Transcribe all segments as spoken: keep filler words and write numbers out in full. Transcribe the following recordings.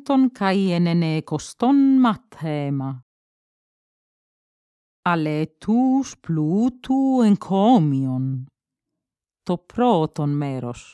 πρώτον καί ενενεκοστόν μαθαίμα. Αλλά τους πλούτου εγκόμιον. Το πρώτον μέρος.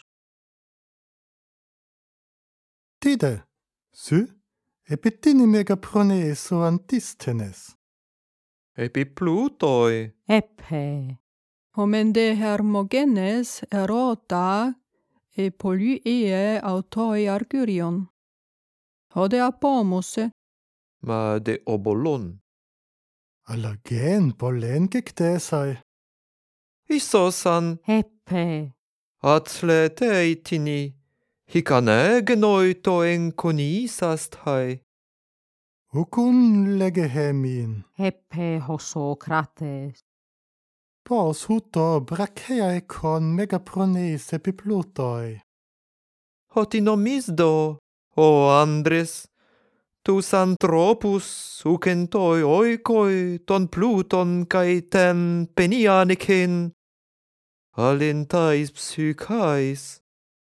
Τίτε, σου, επιτίνη μεγαπρονές ο αντίστενες. Επί πλούτοι. Έπε. Homende Hermogenes eρώτα e polyeie autoi argyrion. Hode apόμωσε. Μα δε ομπολόν. Αλλά γεν πολλέν και κτέσαι. Ίσωσαν. Έπε. Ατλέτε ήτινοι. Χικανέ γενόητο εγκονίσασθαι. Ουκούν λέγε χέμιν. Έπε ο Σοκράτες. Πώς ούτω βρακέα εκόν μεγαπρονές επιπλούτοι. Ότι νομίζδο, ο άντρες, τους ανθρώπους ουκεν toi oikoi τον πλούτον καί τεν πενιάνικεν, αλεν τάις ψυχάις.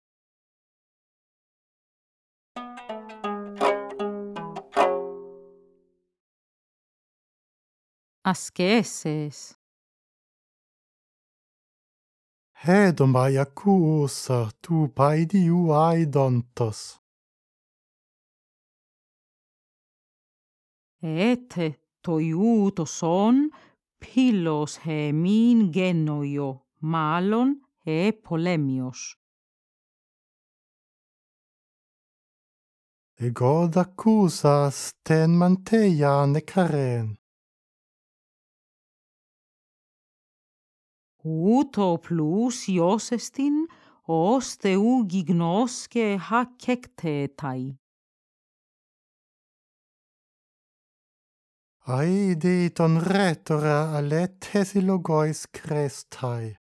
Ασκήσεις. Hedoma iacusa tu paidiu aidontos. Έτε το ιού το σον πύλος χεμήν γένοιο, μάλλον ε πολέμιος. Ego d'accusa sten manteia necaren. Ούτω πλούσιος εστιν, ως Θεού γιγνός και χακέκτεтай. Aidi ton rhetora ale thesilogois crestai.